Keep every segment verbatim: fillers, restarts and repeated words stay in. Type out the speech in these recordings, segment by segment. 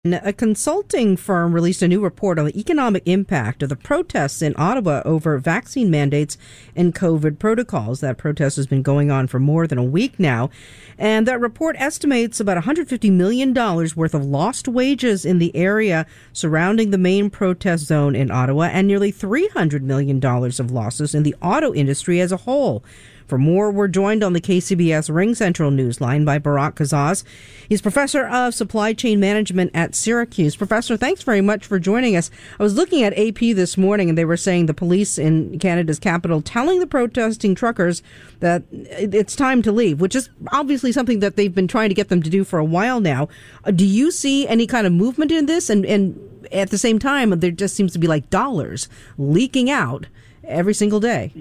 A consulting firm released a new report on the economic impact of the protests in Ottawa over vaccine mandates and COVID protocols. That protest has been going on for more than a week now. And that report estimates about one hundred fifty million dollars worth of lost wages in the area surrounding the main protest zone in Ottawa and nearly three hundred million dollars of losses in the auto industry as a whole. For more, we're joined on the K C B S Ring Central Newsline by Barak Kazaz. He's professor of supply chain management at Syracuse. Professor, thanks very much for joining us. I was looking at A P this morning, and they were saying the police in Canada's capital telling the protesting truckers that it's time to leave, which is obviously something that they've been trying to get them to do for a while now. Do you see any kind of movement in this? And, and at the same time, there just seems to be like dollars leaking out every single day.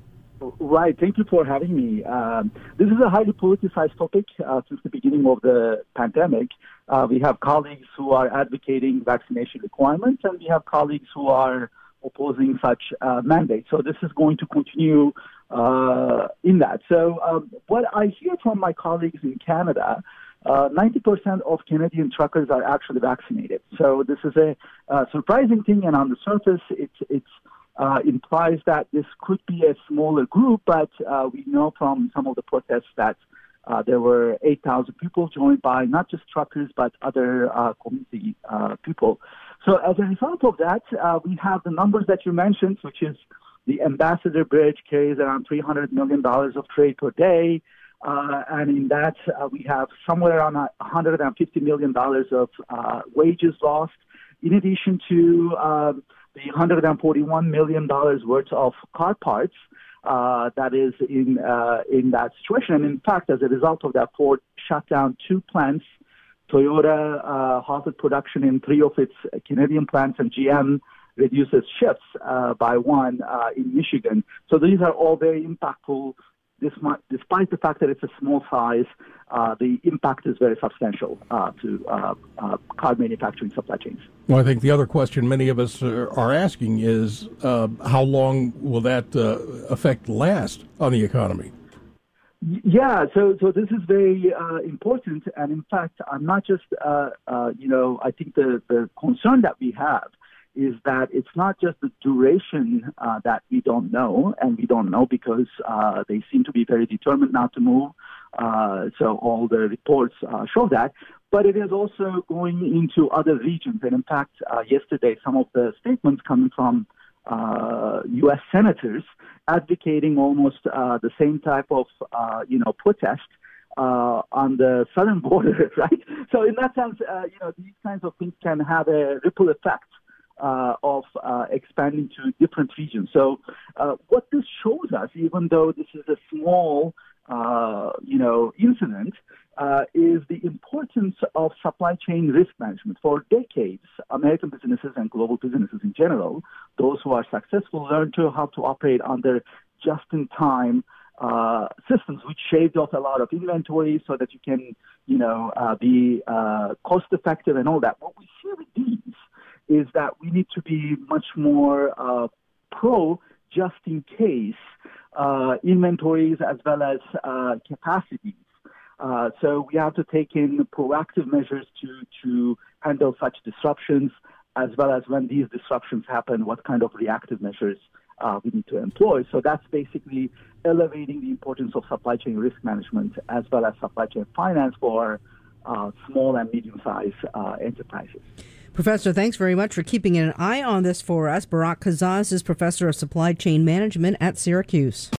Right. Thank you for having me. Um, this is a highly politicized topic uh, since the beginning of the pandemic. Uh, we have colleagues who are advocating vaccination requirements, and we have colleagues who are opposing such uh, mandates. So this is going to continue uh, in that. So um, what I hear from my colleagues in Canada, uh, ninety percent of Canadian truckers are actually vaccinated. So this is a uh, surprising thing, and on the surface, it's it's Uh, implies that this could be a smaller group, but uh, we know from some of the protests that uh, there were eight thousand people joined by not just truckers, but other uh, community uh, people. So as a result of that, uh, we have the numbers that you mentioned, which is the Ambassador Bridge carries around three hundred million dollars of trade per day. Uh, and in that, uh, we have somewhere around one hundred fifty million dollars of uh, wages lost, in addition to um, the one hundred forty-one million dollars worth of car parts uh, that is in uh, in that situation. And in fact, as a result of that, Ford shut down two plants. Toyota uh, halted production in three of its Canadian plants, and G M reduces shifts uh, by one uh, in Michigan. So these are all very impactful. This might, despite the fact that it's a small size, uh, the impact is very substantial uh, to uh, uh, car manufacturing supply chains. Well, I think the other question many of us are asking is uh, how long will that uh, effect last on the economy? Yeah, so so this is very uh, important, and in fact, I'm not just uh, uh, you know I think the the concern that we have is that it's not just the duration uh, that we don't know, and we don't know because uh, they seem to be very determined not to move. Uh, so all the reports uh, show that. But it is also going into other regions. And in fact, uh, yesterday, some of the statements coming from uh, U S senators advocating almost uh, the same type of, uh, you know, protest uh, on the southern border, right? So in that sense, uh, you know, these kinds of things can have a ripple effect Uh, of uh, expanding to different regions. So uh, what this shows us, even though this is a small, uh, you know, incident, uh, is the importance of supply chain risk management. For decades, American businesses and global businesses in general, those who are successful learn to how to operate under just-in-time uh, systems, which shaved off a lot of inventory so that you can, you know, uh, be uh, cost-effective and all that. What we see with these is that we need to be much more uh, pro just in case uh, inventories as well as uh, capacities. Uh, so we have to take in proactive measures to, to handle such disruptions, as well as when these disruptions happen, what kind of reactive measures uh, we need to employ. So that's basically elevating the importance of supply chain risk management as well as supply chain finance for uh, small and medium-sized uh, enterprises. Professor, thanks very much for keeping an eye on this for us. Barak Kazaz is professor of supply chain management at Syracuse.